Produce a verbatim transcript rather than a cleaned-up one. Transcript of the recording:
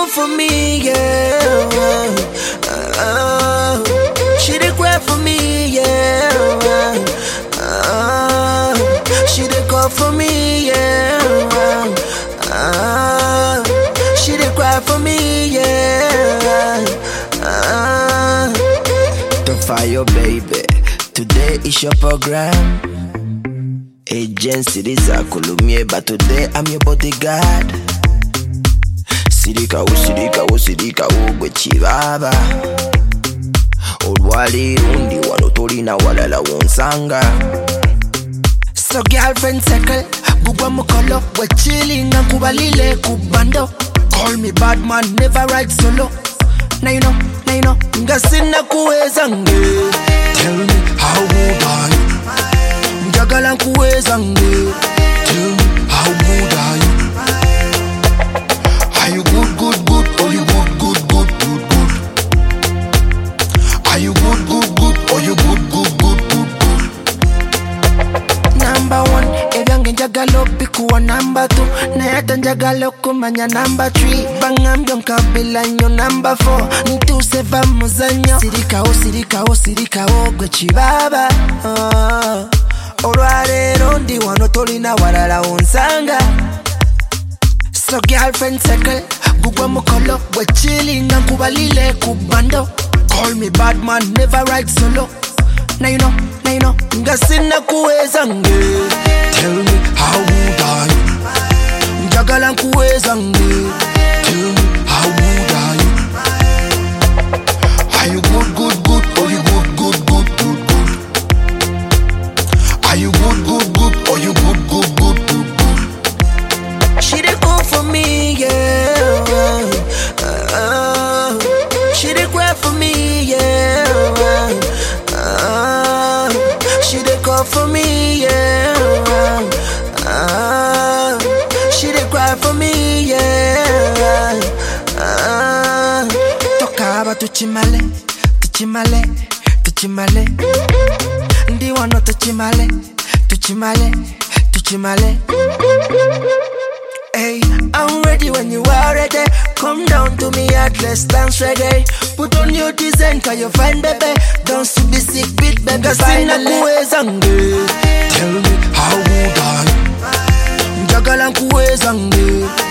for me, yeah. Uh, she did cry for me, yeah. Uh, she did call for me, yeah. Uh, she did cry for me, yeah. Uh, to fire, baby. Today is your program. Agency is a Columia, but today I'm your bodyguard. Sirika o sirika o sirika o gwechibaba olwali rundi walotolina walala wonsanga. So girlfriend circle bugwa mukolo we chilling and kubalile kubando. Call me bad man, never ride solo. Now you know, now you know ngasina kuweza nge. Tell me how would I njagala kuweza nge. Tell me how would I. Are you good, good, good? Or you good, good, good, good, good? Are you good, good, good? Or you good, good, good, good, good? Number one, ebyange njagala opikuwa number two. Nayata njagala okumanya number three. Bangambyo nkabila nyo number four. Ntuse vamuzanyo. Sirika o sirika o sirika o gwechibaba. Oh, olwaleero ndi wano tolina walala wonsanga. So girlfriend circle gugwa mukolo we chilling and kubalile kubando. Call me bad man, never ride solo. Now you know, now you know ngasina kuweza nge. Tell me how would I njagala kuweza nge. Tell me how would I. Are you good, good, good? Or you good, good, good, good, good? Are you good, good, good? Or you good, good, good, good, good? She did go for me, yeah. Uh, she did cry for me, yeah. Uh, she did call for me, yeah. Uh, she did cry for me, yeah. Uh, Tokaba tuchimale, tuchimale, tuchimale. Ndi wano tuchimale, tuchimale, tuchimale. Hey, I'm ready when you are ready. Come down to me at let's dance reggae. Put on your design cause you find baby. Don't be sick beat baby. Ngasina kuweza nge. Tell me how would I njagala kuweza nge.